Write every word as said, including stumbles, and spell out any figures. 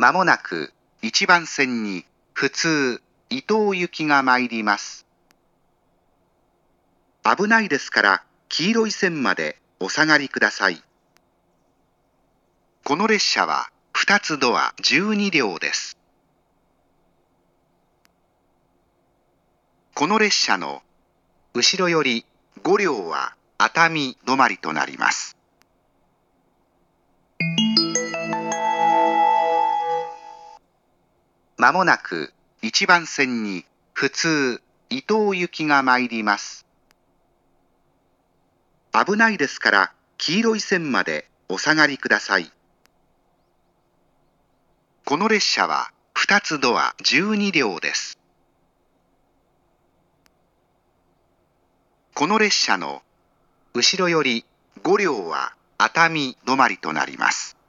まもなくいちばん線に普通伊東行きが参ります。危ないですから黄色い線までお下がりください。この列車はふたつドアじゅうにりょうです。この列車の後ろよりごりょうは熱海止まりとなります。まもなくいちばん線に普通伊東行きが参ります。危ないですから黄色い線までお下がりください。この列車はふたつドアじゅうにりょうです。この列車の後ろよりごりょうは熱海止まりとなります。